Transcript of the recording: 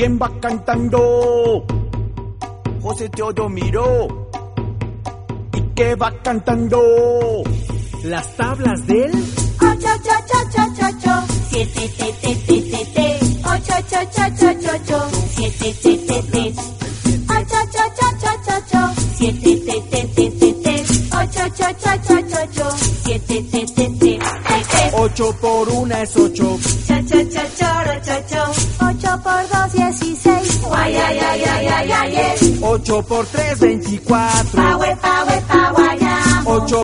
¿Quién va cantando? José Teodomiro. ¿Y qué va cantando? Las tablas del 8, 7, 8, 7, 7, 8 por 1 es 8. 8 por 2, 16. 8 por 3, 24. 8